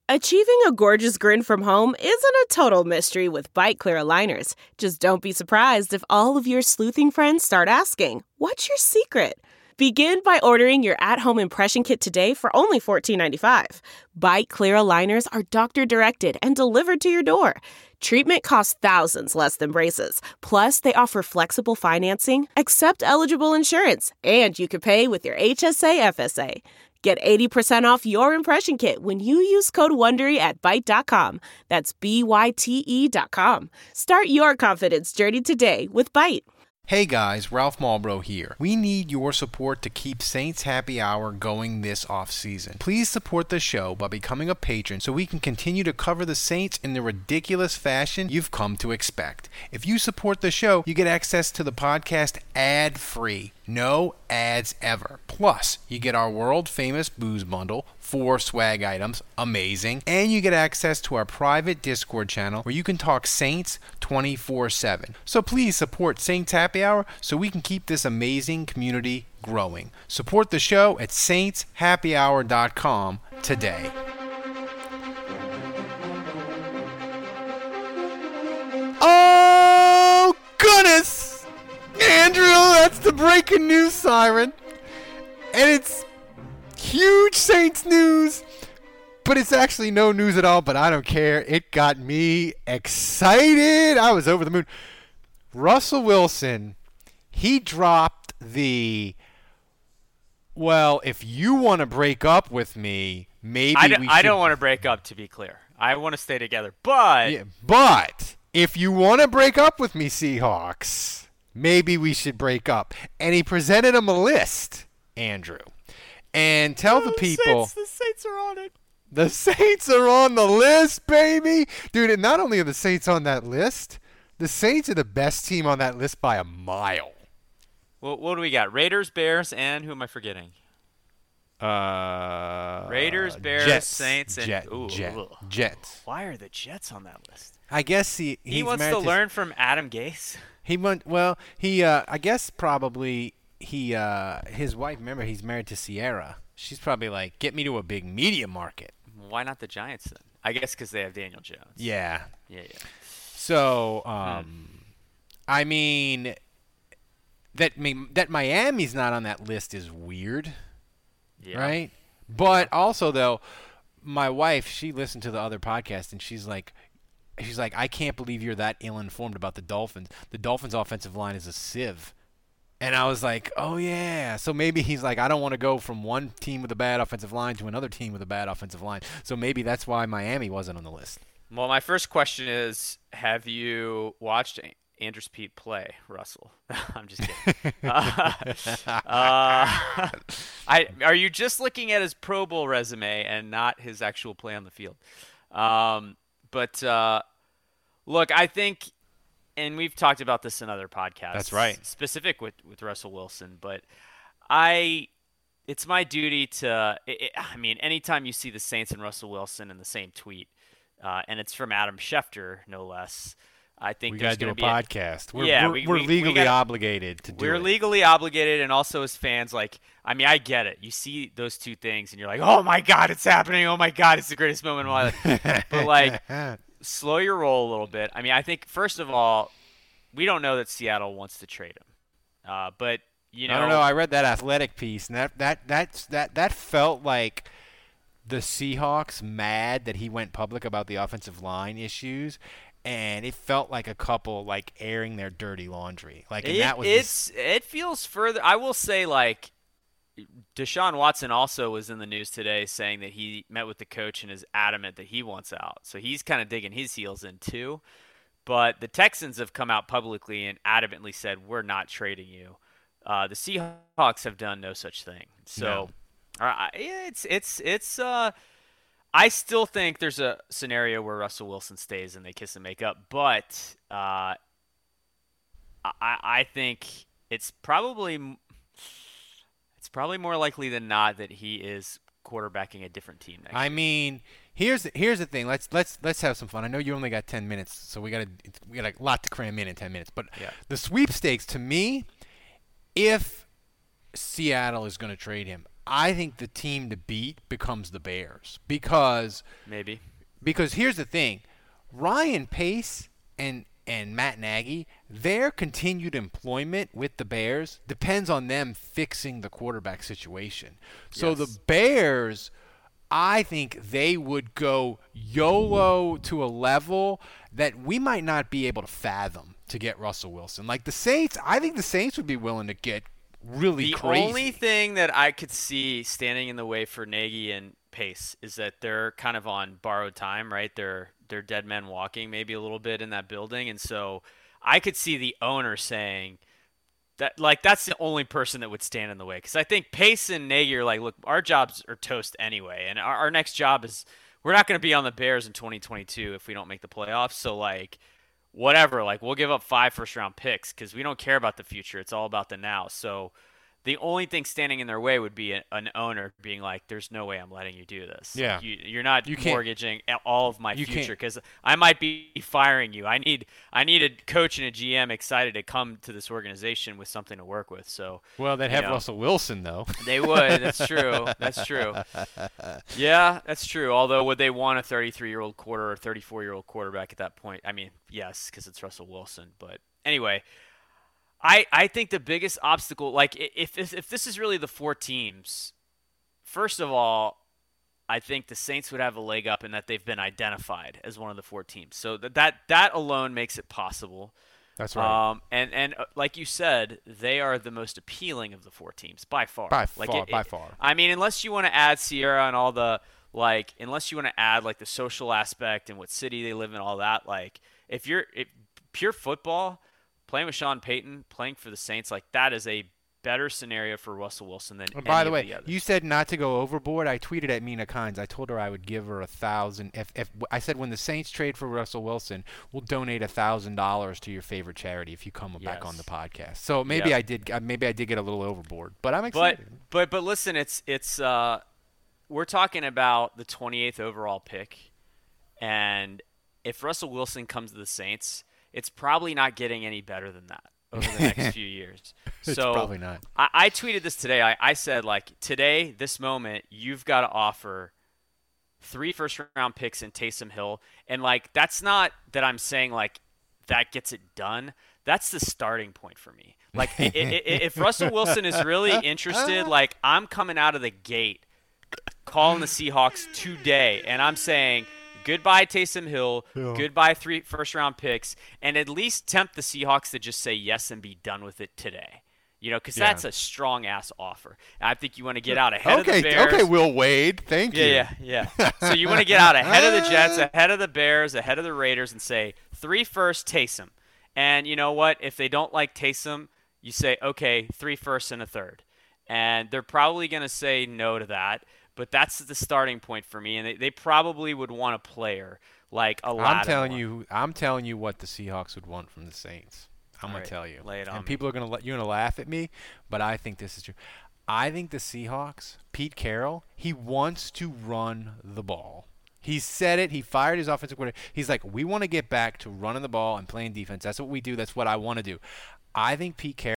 Achieving a gorgeous grin from home isn't a total mystery with Byte Clear aligners. Just don't be surprised if all of your sleuthing friends start asking, "What's your secret?" Begin by ordering your at-home impression kit today for only $14.95. Byte Clear aligners are doctor-directed and delivered to your door. Treatment costs thousands less than braces. Plus, they offer flexible financing, accept eligible insurance, and you can pay with your HSA FSA. Get 80% off your impression kit when you use code WONDERY at Byte.com. That's BYTE.com. Start your confidence journey today with Byte. Hey guys, Ralph Malbrough here. We need your support to keep Saints Happy Hour going this off-season. Please support the show by becoming a patron so we can continue to cover the Saints in the ridiculous fashion you've come to expect. If you support the show, you get access to the podcast ad-free. No ads ever. Plus, you get our world-famous booze bundle, 4 swag items, amazing, and you get access to our private Discord channel where you can talk Saints 24/7. So please support Saints Happy Hour so we can keep this amazing community growing. Support the show at saintshappyhour.com today. Oh, goodness! Andrew, that's the breaking news siren. And it's huge Saints news, but it's actually no news at all, but I don't care. It got me excited. I was over the moon. Russell Wilson, he dropped the, well, if you want to break up with me, maybe I don't want to break up, to be clear. I want to stay together, but... Yeah, but if you want to break up with me, Seahawks, maybe we should break up. And he presented him a list, Andrew. And tell the people... The Saints are on it. The Saints are on the list, baby. Dude, and not only are the Saints on that list, the Saints are the best team on that list by a mile. Well, what do we got? Raiders, Bears, and who am I forgetting? Raiders, Bears, Jets, Saints, and... Jets. Why are the Jets on that list? I guess he wants to learn from Adam Gase. I guess probably his wife, remember, he's married to Sierra. She's probably like, get me to a big media market. Why not the Giants then? I guess because they have Daniel Jones. Yeah. Yeah. So, I mean, that Miami's not on that list is weird, right? But also, though, my wife, she listened to the other podcast, and she's like, I can't believe you're that ill-informed about the Dolphins. The Dolphins' offensive line is a sieve. And I was like, oh, yeah. So maybe he's like, I don't want to go from one team with a bad offensive line to another team with a bad offensive line. So maybe that's why Miami wasn't on the list. Well, my first question is, have you watched Andrus Peat play, Russell? I'm just kidding. Are you just looking at his Pro Bowl resume and not his actual play on the field? But look, I think, and we've talked about this in other podcasts. That's right. Specific with Russell Wilson, but it's my duty to. I mean, anytime you see the Saints and Russell Wilson in the same tweet, and it's from Adam Schefter, no less. I think we there's going to do a podcast. We're legally obligated to do it. We're legally obligated, and also as fans, like, I mean, I get it. You see those two things, and you're like, oh, my God, it's happening. Oh, my God, it's the greatest moment of my life. But, like, slow your roll a little bit. I mean, I think, first of all, we don't know that Seattle wants to trade him. But, you know. I don't know. I read that Athletic piece, and that felt like the Seahawks mad that he went public about the offensive line issues. And it felt like a couple like airing their dirty laundry. Like, and it feels further. I will say, like, Deshaun Watson also was in the news today saying that he met with the coach and is adamant that he wants out. So he's kind of digging his heels in too. But the Texans have come out publicly and adamantly said, we're not trading you. The Seahawks have done no such thing. So I still think there's a scenario where Russell Wilson stays and they kiss and make up, but I think it's probably more likely than not that he is quarterbacking a different team next year. I mean, here's the thing. Let's have some fun. I know you only got 10 minutes, so we got a lot to cram in 10 minutes. But the sweepstakes, to me, if Seattle is going to trade him, I think the team to beat becomes the Bears because here's the thing, Ryan Pace and Matt Nagy, their continued employment with the Bears depends on them fixing the quarterback situation. So the Bears, I think they would go YOLO to a level that we might not be able to fathom to get Russell Wilson. Like the Saints, I think the Saints would be willing to get really crazy. The only thing that I could see standing in the way for Nagy and Pace is that they're kind of on borrowed time, right? They're dead men walking maybe a little bit in that building. And so I could see the owner saying that, like, that's the only person that would stand in the way. Because I think Pace and Nagy are like, look, our jobs are toast anyway. And our next job is we're not going to be on the Bears in 2022 if we don't make the playoffs. So, like, whatever, like, we'll give up 5 first-round picks because we don't care about the future. It's all about the now. So the only thing standing in their way would be an owner being like, there's no way I'm letting you do this. Yeah. You're not mortgaging all of my future because I might be firing you. I need a coach and a GM excited to come to this organization with something to work with. So, well, they'd have Russell Wilson, though. They would. That's true. That's true. Yeah, that's true. Although, would they want a 33-year-old or 34-year-old quarterback at that point? I mean, yes, because it's Russell Wilson. But anyway, I think the biggest obstacle, like if this is really the 4 teams, first of all, I think the Saints would have a leg up in that they've been identified as one of the 4 teams. So that alone makes it possible. That's right. And like you said, they are the most appealing of the 4 teams by far. By far. I mean, unless you want to add Sierra and all the unless you want to add like the social aspect and what city they live in, all that. Like if pure football. Playing with Sean Payton, playing for the Saints, like that is a better scenario for Russell Wilson than any of the others. By the way, you said not to go overboard. I tweeted at Mina Kimes. I told her I would give her $1,000. If I said when the Saints trade for Russell Wilson, we'll donate $1,000 to your favorite charity if you come back on the podcast. So maybe I did. Maybe I did get a little overboard, but I'm excited. But listen, it's we're talking about the 28th overall pick, and if Russell Wilson comes to the Saints, it's probably not getting any better than that over the next few years. It's probably not. I tweeted this today. I said, like, today, this moment, you've got to offer 3 first-round picks in Taysom Hill. And, like, that's not that I'm saying, like, that gets it done. That's the starting point for me. Like, if Russell Wilson is really interested, like, I'm coming out of the gate calling the Seahawks today, and I'm saying – goodbye Taysom Hill, goodbye 3 first-round picks, and at least tempt the Seahawks to just say yes and be done with it today. Because that's a strong-ass offer. And I think you want to get out ahead of the Bears. Okay, Will Wade. Thank you. Yeah. So you want to get out ahead of the Jets, ahead of the Bears, ahead of the Raiders, and say 3 first, Taysom. And you know what? If they don't like Taysom, you say, okay, 3 firsts and a third. And they're probably going to say no to that. But that's the starting point for me, and they probably would want a player like a Lattimore. I'm telling you what the Seahawks would want from the Saints. I'm going to tell you. Lay it on and people are going to laugh at me, but I think this is true. I think the Seahawks, Pete Carroll, he wants to run the ball. He said it. He fired his offensive coordinator. He's like, we want to get back to running the ball and playing defense. That's what we do. That's what I want to do. I think Pete Carroll.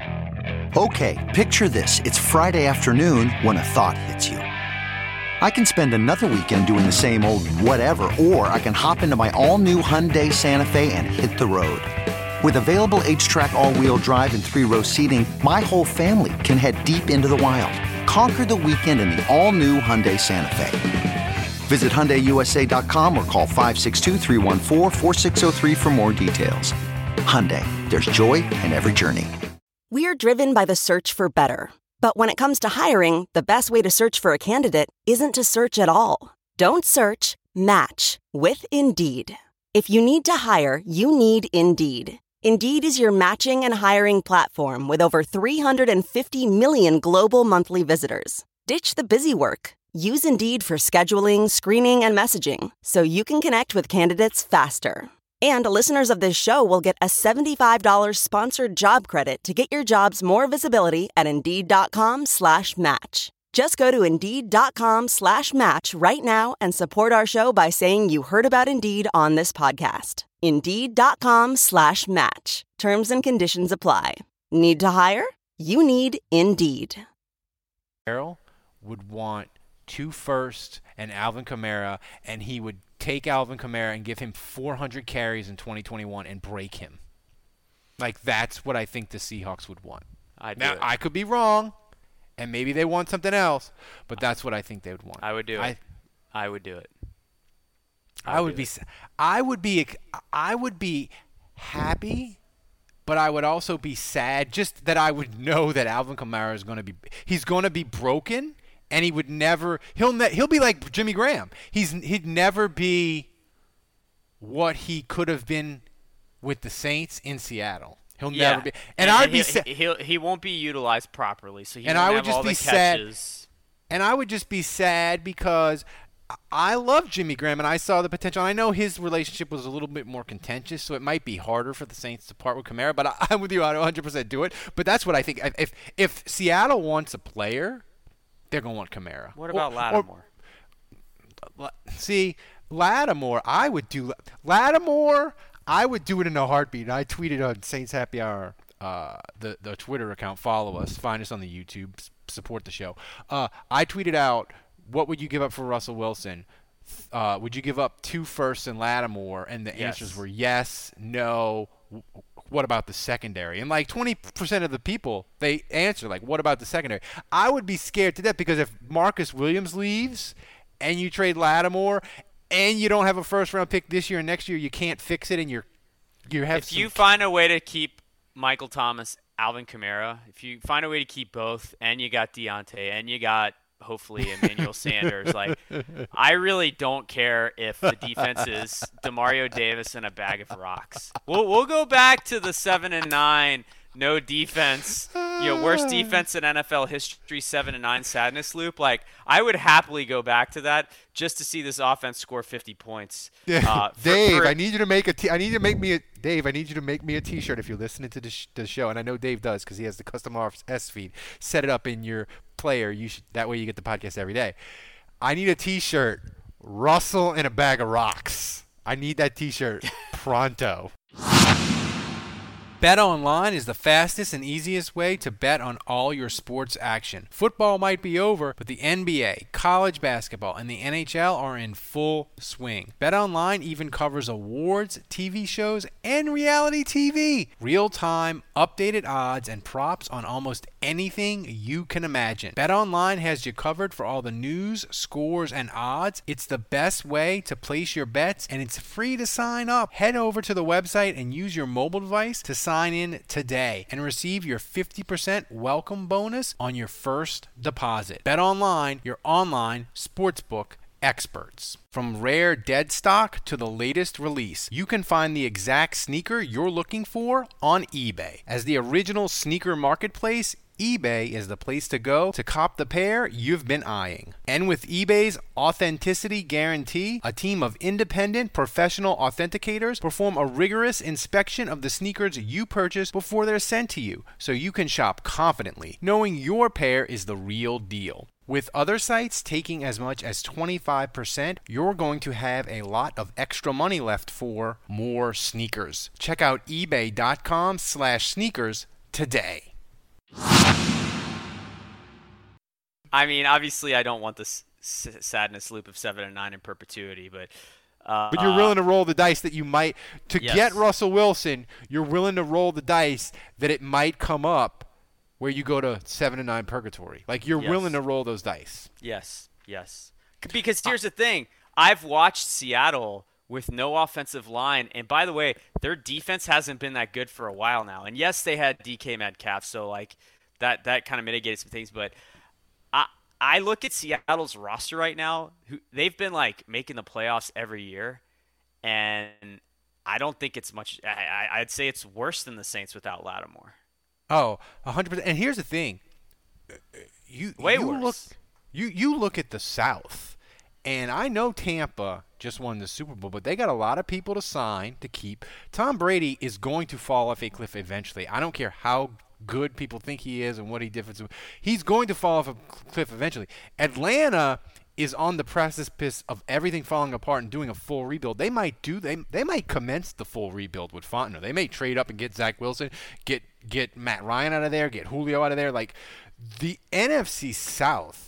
Okay, picture this. It's Friday afternoon when a thought hits you. I can spend another weekend doing the same old whatever, or I can hop into my all-new Hyundai Santa Fe and hit the road. With available H-Track all-wheel drive and 3-row seating, my whole family can head deep into the wild. Conquer the weekend in the all-new Hyundai Santa Fe. Visit HyundaiUSA.com or call 562-314-4603 for more details. Hyundai, there's joy in every journey. We're driven by the search for better. But when it comes to hiring, the best way to search for a candidate isn't to search at all. Don't search, match with Indeed. If you need to hire, you need Indeed. Indeed is your matching and hiring platform with over 350 million global monthly visitors. Ditch the busy work. Use Indeed for scheduling, screening, and messaging so you can connect with candidates faster. And listeners of this show will get a $75 sponsored job credit to get your jobs more visibility at Indeed.com/match. Just go to Indeed.com/match right now and support our show by saying you heard about Indeed on this podcast. Indeed.com/match. Terms and conditions apply. Need to hire? You need Indeed. Carroll, would want 2 firsts and Alvin Kamara, and he would take Alvin Kamara and give him 400 carries in 2021 and break him. Like, that's what I think the Seahawks would want. I could be wrong, and maybe they want something else, but that's what I think they would want. I would do it. I would do it. I would be happy, but I would also be sad just that I would know that Alvin Kamara is going to be broken, and he would never he'll be like Jimmy Graham. He'd never be what he could have been with the Saints in Seattle. He'll never be. And I'd be sad. He won't be utilized properly, so I would just be sad. And I would just be sad because I love Jimmy Graham, and I saw the potential. I know his relationship was a little bit more contentious, so it might be harder for the Saints to part with Kamara, but I'm with you. I 100% do it. But that's what I think. If Seattle wants a player, they're going to want Kamara. What about Lattimore? See, Lattimore, I would do it in a heartbeat. I tweeted on Saints Happy Hour, the Twitter account. Follow us. Find us on the YouTube. Support the show. I tweeted out, what would you give up for Russell Wilson? Would you give up 2 firsts and Lattimore? And the answers were yes, no. What about the secondary? And like 20% of the people, they answer like, what about the secondary? I would be scared to death because if Marcus Williams leaves and you trade Lattimore and you don't have a first-round pick this year and next year, you can't fix it, and you have. If you find a way to keep Michael Thomas, Alvin Kamara, if you find a way to keep both, and you got Deontay, and you got hopefully Emmanuel Sanders, like, I really don't care if the defense is Demario Davis and a bag of rocks. We'll go back to the 7-9 no defense, worst defense in NFL history, 7-9 sadness loop. Like, I would happily go back to that just to see this offense score 50 points. Dave, I need you to make Dave, I need you to make me a T-shirt if you're listening to the show, and I know Dave does because he has the custom RSS feed. Set it up in your player. That way you get the podcast every day. I need a T-shirt. Russell and a bag of rocks. I need that T-shirt pronto. BetOnline is the fastest and easiest way to bet on all your sports action. Football might be over, but the NBA, college basketball, and the NHL are in full swing. BetOnline even covers awards, TV shows, and reality TV. Real-time, updated odds and props on almost anything you can imagine. BetOnline has you covered for all the news, scores, and odds. It's the best way to place your bets, and it's free to sign up. Head over to the website and use your mobile device to sign in today and receive your 50% welcome bonus on your first deposit. BetOnline, your online sportsbook experts. From rare dead stock to the latest release, you can find the exact sneaker you're looking for on eBay. As the original sneaker marketplace, eBay is the place to go to cop the pair you've been eyeing. And with eBay's authenticity guarantee, a team of independent professional authenticators perform a rigorous inspection of the sneakers you purchase before they're sent to you, so you can shop confidently, knowing your pair is the real deal. With other sites taking as much as 25%, you're going to have a lot of extra money left for more sneakers. Check out ebay.com/sneakers today. I mean, obviously, I don't want this sadness loop of 7-9 in perpetuity, but you're willing to roll the dice that you might get Russell Wilson. You're willing to roll the dice that it might come up where you go to 7-9 purgatory. Like, you're willing to roll those dice. Yes. Because here's the thing: I've watched Seattle with no offensive line, and by the way, their defense hasn't been that good for a while now. And yes, they had DK Metcalf, so like that kind of mitigated some things. But I look at Seattle's roster right now; they've been like making the playoffs every year, and I don't think it's much. I'd say it's worse than the Saints without Lattimore. Oh, 100%. And here's the thing: Way worse. You look at the South. And I know Tampa just won the Super Bowl, but they got a lot of people to sign to keep. Tom Brady is going to fall off a cliff eventually. I don't care how good people think he is and what he did. He's going to fall off a cliff eventually. Atlanta is on the precipice of everything falling apart and doing a full rebuild. They might commence the full rebuild with Fontenot. They may trade up and get Zach Wilson, get Matt Ryan out of there, get Julio out of there. Like, the NFC South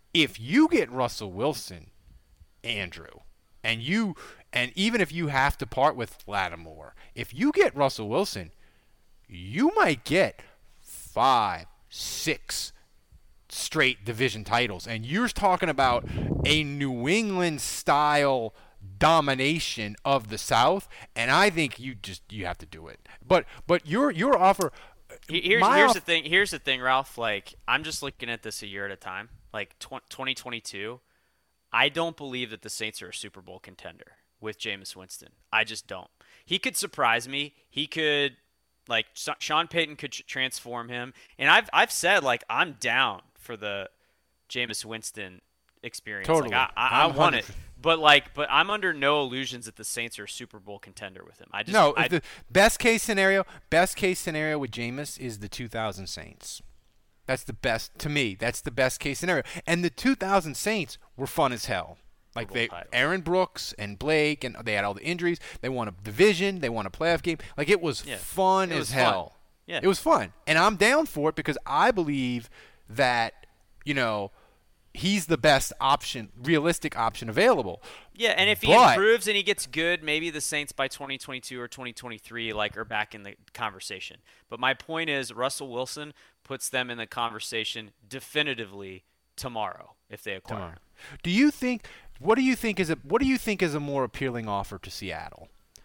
if you get Russell Wilson, Andrew, and even if you have to part with Lattimore, if you get Russell Wilson, you might get 5, 6 straight division titles. And you're talking about a New England style domination of the South, and I think you have to do it. But your offer. Here's the thing, Ralph. Like, I'm just looking at this a year at a time. Like 2022, I don't believe that the Saints are a Super Bowl contender with Jameis Winston. I just don't. He could surprise me. He could, like, Sean Payton could transform him. And I've said, like, I'm down for the Jameis Winston experience. Totally. Like, I want it. But I'm under no illusions that the Saints are a Super Bowl contender with him. The best case scenario with Jameis is the 2000 Saints. That's the best to me. That's the best case scenario. And the 2000 Saints were fun as hell. Like Aaron Brooks and Blake, and they had all the injuries. They won a division. They won a playoff game. Like, it was fun as hell. Yeah. It was fun, and I'm down for it because I believe that, you know, he's the best option, realistic option available. Yeah, and if he improves and he gets good, maybe the Saints by 2022 or 2023 are back in the conversation. But my point is, Russell Wilson puts them in the conversation definitively tomorrow if they acquire him. What do you think is a more appealing offer to Seattle?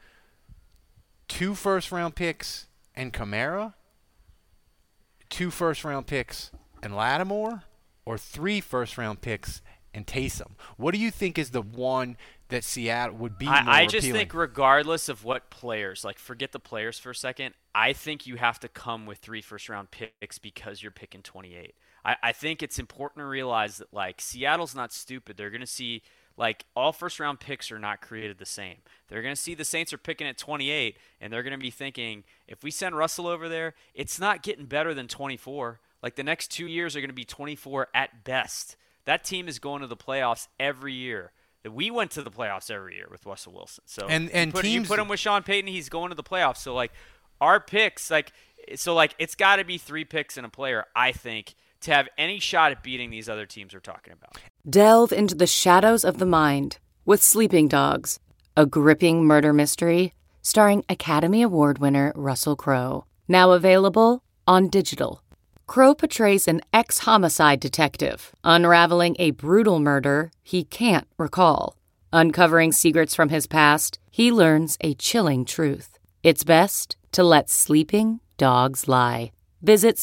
2 first-round picks and Kamara? 2 first-round picks and Lattimore? Or 3 first-round picks and Taysom? What do you think is the one that Seattle would be more appealing? I just think regardless of what players, like, forget the players for a second, I think you have to come with 3 first-round picks because you're picking 28. I think it's important to realize that, like, Seattle's not stupid. They're going to see, like, all first-round picks are not created the same. They're going to see the Saints are picking at 28, and they're going to be thinking, if we send Russell over there, it's not getting better than 24. Like, the next 2 years are going to be 24 at best. That team is going to the playoffs every year. We went to the playoffs every year with Russell Wilson. So you put him with Sean Payton, he's going to the playoffs. So, like, our picks, it's got to be 3 picks and a player, I think, to have any shot at beating these other teams we're talking about. Delve into the shadows of the mind with Sleeping Dogs, a gripping murder mystery starring Academy Award winner Russell Crowe. Now available on digital. Crowe portrays an ex-homicide detective, unraveling a brutal murder he can't recall. Uncovering secrets from his past, he learns a chilling truth. It's best to let sleeping dogs lie. Visit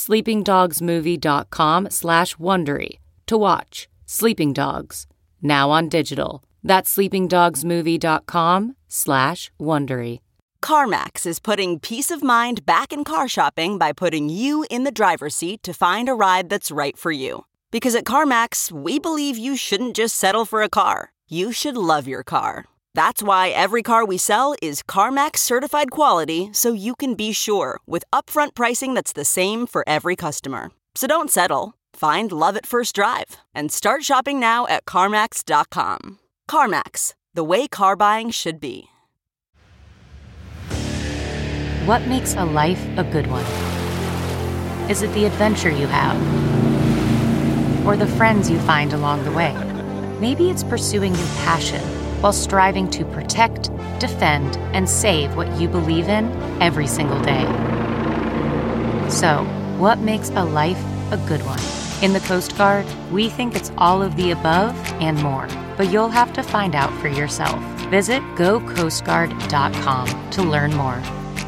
sleepingdogsmovie.com/Wondery to watch Sleeping Dogs, now on digital. That's sleepingdogsmovie.com/Wondery. CarMax is putting peace of mind back in car shopping by putting you in the driver's seat to find a ride that's right for you. Because at CarMax, we believe you shouldn't just settle for a car. You should love your car. That's why every car we sell is CarMax certified quality, so you can be sure with upfront pricing that's the same for every customer. So don't settle. Find love at first drive and start shopping now at CarMax.com. CarMax, the way car buying should be. What makes a life a good one? Is it the adventure you have? Or the friends you find along the way? Maybe it's pursuing your passion while striving to protect, defend, and save what you believe in every single day. So, what makes a life a good one? In the Coast Guard, we think it's all of the above and more, but you'll have to find out for yourself. Visit GoCoastGuard.com to learn more.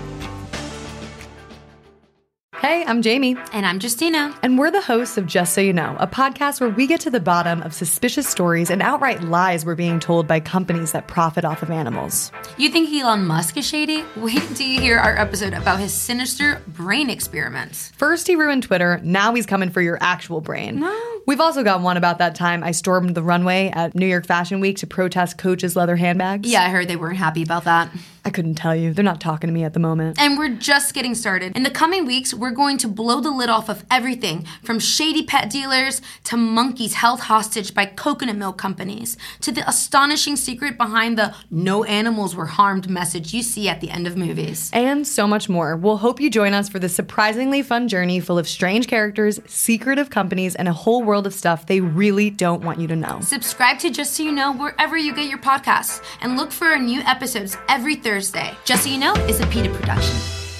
Hey, I'm Jamie. And I'm Justina. And we're the hosts of Just So You Know, a podcast where we get to the bottom of suspicious stories and outright lies we're being told by companies that profit off of animals. You think Elon Musk is shady? Wait until you hear our episode about his sinister brain experiments. First he ruined Twitter, now he's coming for your actual brain. No. We've also got one about that time I stormed the runway at New York Fashion Week to protest Coach's leather handbags. Yeah, I heard they weren't happy about that. I couldn't tell you. They're not talking to me at the moment. And we're just getting started. In the coming weeks, we're going to blow the lid off of everything from shady pet dealers to monkeys held hostage by coconut milk companies to the astonishing secret behind the "no animals were harmed" message you see at the end of movies. And so much more. We'll hope you join us for this surprisingly fun journey full of strange characters, secretive companies, and a whole world world of stuff they really don't want you to know. Subscribe to Just So You Know wherever you get your podcasts, and look for our new episodes every Thursday. Just So You Know is a PETA production.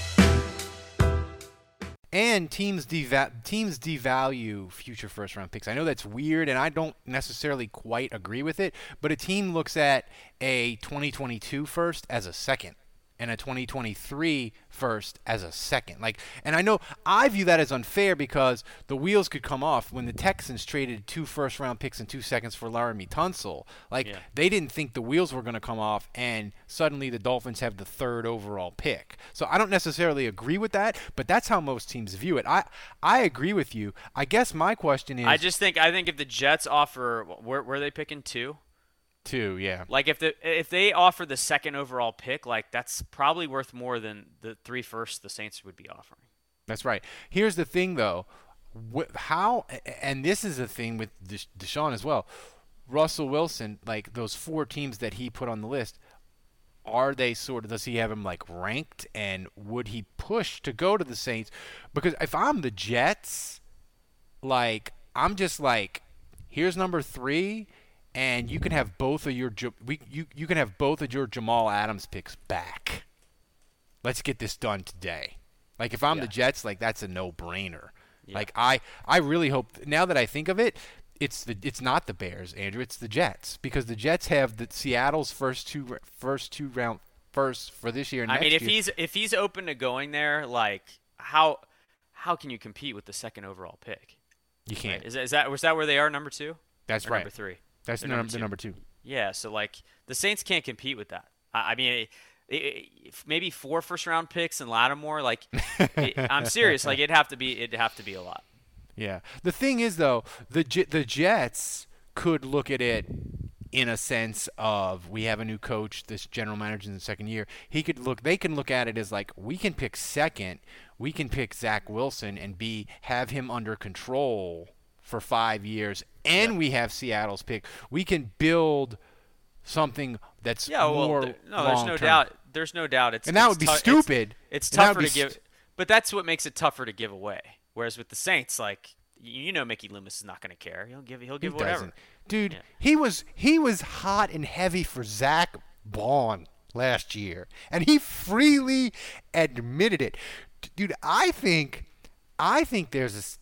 And teams devalue future first-round picks. I know that's weird, and I don't necessarily quite agree with it, but a team looks at a 2022 first as a second and a 2023 first as a second. And I know I view that as unfair because the wheels could come off when the Texans traded 2 first-round picks and 2 seconds for Laramie Tunsil. They didn't think the wheels were going to come off, and suddenly the Dolphins have the 3rd overall pick. So I don't necessarily agree with that, but that's how most teams view it. I agree with you. I guess my question is, I think if the Jets offer, were they picking 2? 2, yeah. If they offer the 2nd overall pick, that's probably worth more than the 3 firsts the Saints would be offering. That's right. Here's the thing, though. And this is the thing with Deshaun as well. Russell Wilson, those 4 teams that he put on the list, are they does he have them ranked, and would he push to go to the Saints? Because if I'm the Jets, I'm just here's number 3. And you can have both of your you can have both of your Jamal Adams picks back. Let's get this done today. If I'm the Jets, that's a no-brainer. Yeah. I really hope, now that I think of it, it's not the Bears, Andrew. It's the Jets, because the Jets have the Seattle's first two round first for this year. And next year. if he's open to going there, how can you compete with the 2nd overall pick? You can't. Right? Was that where they are, number 2? That's right. Number 3. That's the number 2. Yeah, so the Saints can't compete with that. I mean, maybe 4 first-round picks and Lattimore. I'm serious. It'd have to be a lot. Yeah. The thing is, though, the Jets could look at it in a sense of, we have a new coach, this general manager in the 2nd year. They can look at it as we can pick 2nd, we can pick Zach Wilson and have him under control for 5 years, and we have Seattle's pick. We can build something that's more there's no doubt. There's no doubt. That would be stupid. It's tougher to give, but that's what makes it tougher to give away. Whereas with the Saints, Mickey Loomis is not going to care. He'll give whatever. Doesn't. Dude, he was hot and heavy for Zach Bond last year, and he freely admitted it. Dude, I think there's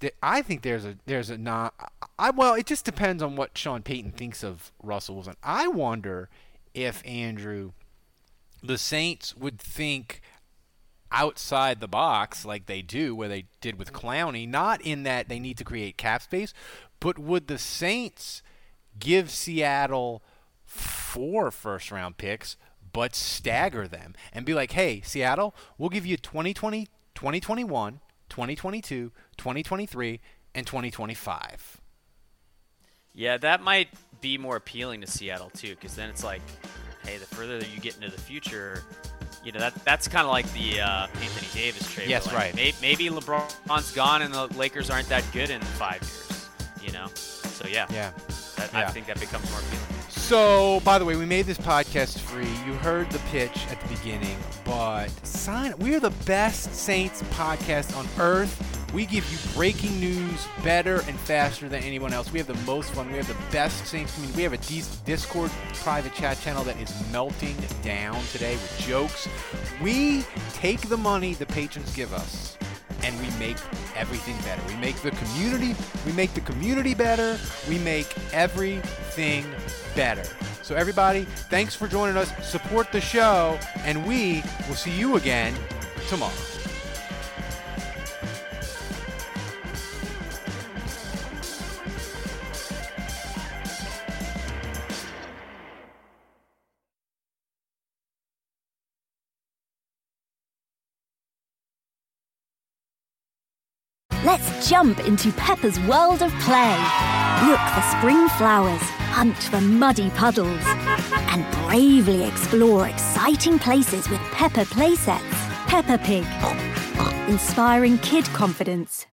a not. Well, it just depends on what Sean Payton thinks of Russell Wilson. I wonder if, Andrew, the Saints would think outside the box like they do, where they did with Clowney, not in that they need to create cap space, but would the Saints give Seattle 4 first-round picks but stagger them and be like, hey, Seattle, we'll give you 2020, 2021, 2022, 2023, and 2025. Yeah, that might be more appealing to Seattle too, because then it's hey, the further that you get into the future, that's kind of like the Anthony Davis trade. Yes, right. Maybe LeBron's gone and the Lakers aren't that good in 5 years. So yeah. I think that becomes more appealing. So, by the way, we made this podcast free. You heard the pitch at the beginning, but we are the best Saints podcast on earth. We give you breaking news better and faster than anyone else. We have the most fun. We have the best Saints community. We have a Discord private chat channel that is melting down today with jokes. We take the money the patrons give us, and we make everything better. We make the community better. We make everything better. So everybody, thanks for joining us. Support the show, and we will see you again tomorrow. Let's jump into Peppa's world of play. Look for spring flowers, hunt for muddy puddles, and bravely explore exciting places with Peppa playsets. Peppa Pig, inspiring kid confidence.